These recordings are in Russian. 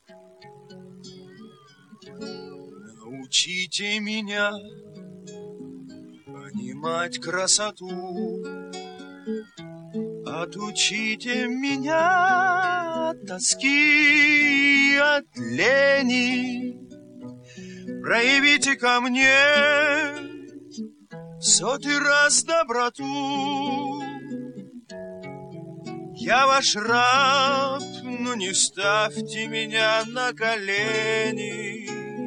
Научите меня понимать красоту, отучите меня от тоски и от лени, проявите ко мне в 100-й раз доброту. Я ваш раб, но не ставьте меня на колени.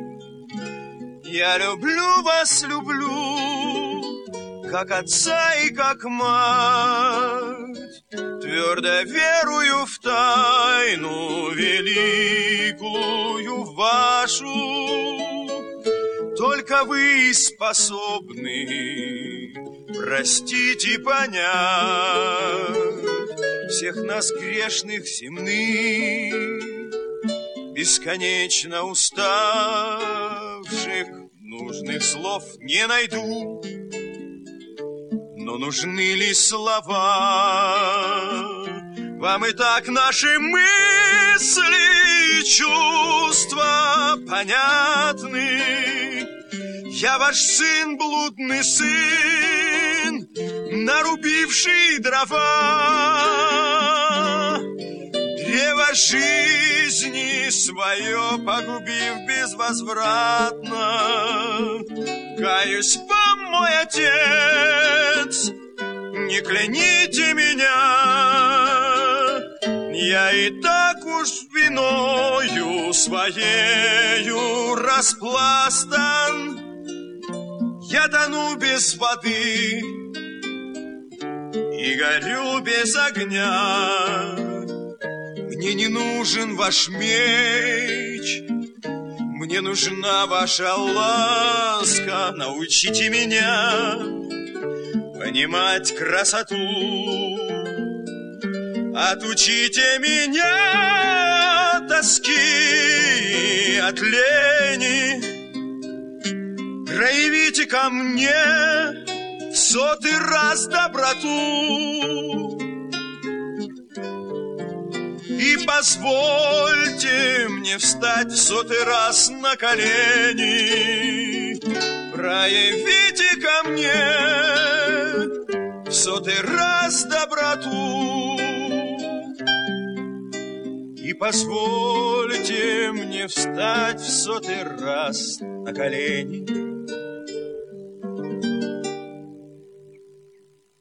Я люблю вас, люблю, как отца и как мать, твердо верую в тайну великую вашу. Только вы способны простить и понять всех нас грешных земных, бесконечно уставших. Нужных слов не найду, но нужны ли слова? Вам и так наши мысли и чувства понятны. Я ваш сын, блудный сын, нарубивший дрова, древо жизни свое погубив безвозвратно. Каюсь вам, мой отец, не кляните меня. Я и так уж виною своею распластан. Я тону без воды и горю без огня. Мне не нужен ваш меч, мне нужна ваша ласка. Научите меня понимать красоту, отучите меня от тоски, от лени. Проявите ко мне в 100-й раз доброту и позвольте мне встать в 100-й раз на колени. Проявите ко мне в 100-й раз доброту и позвольте мне встать в 100-й раз на колени.